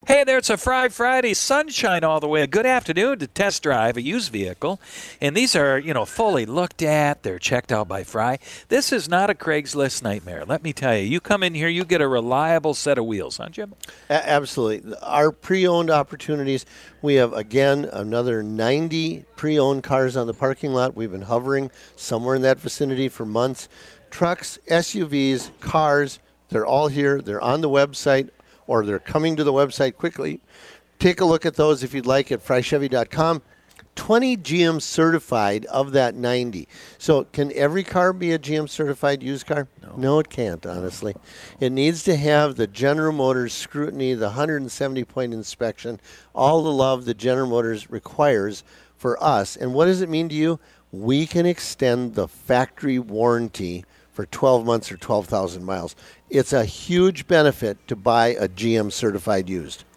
Hey there, it's a Friday, sunshine all the way. Good afternoon to test drive a used vehicle. And these are, fully looked at. They're checked out by Fry. This is not a Craigslist nightmare. Let me tell you, you come in here, you get a reliable set of wheels, huh, Jim? Absolutely. Our pre-owned opportunities, we have, again, another 90 pre-owned cars on the parking lot. We've been hovering somewhere in that vicinity for months. Trucks, SUVs, cars, they're all here. They're on the website, or they're coming to the website quickly. Take a look at those if you'd like at frychevy.com. 20 GM certified of that 90. So can every car be a GM certified used car? No, it can't, honestly. It needs to have the General Motors scrutiny, the 170-point inspection, all the love that General Motors requires for us. And what does it mean to you? We can extend the factory warranty for 12 months or 12,000 miles. It's a huge benefit to buy a GM certified used.